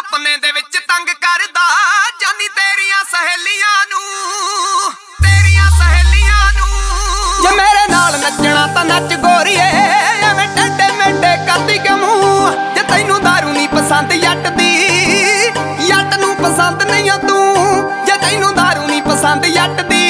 ਸੁਪਨੇ ਦੇ ਵਿੱਚ ਤੰਗ ਕਰਦਾ ਜਾਨੀ ਤੇਰੀਆਂ ਸਹੇਲੀਆਂ ਨੂੰ ਜੇ ਮੇਰੇ ਨਾਲ ਨੱਚਣਾ ਤਾਂ ਨੱਚ ਗੋਰੀਏ ਐਵੇਂ ਟੱਡੇ ਮੇਡੇ ਕਰਦੀ ਕਿ ਮੂੰਹ ਜੇ ਤੈਨੂੰ ਦਾਰੂ ਨਹੀਂ ਪਸੰਦ ਜੱਟ ਦੀ ਜੱਟ ਨੂੰ ਪਸੰਦ ਨਹੀਂ ਤੂੰ ਜੇ ਤੈਨੂੰ ਦਾਰੂ ਨਹੀਂ ਪਸੰਦ ਜੱਟ ਦੀ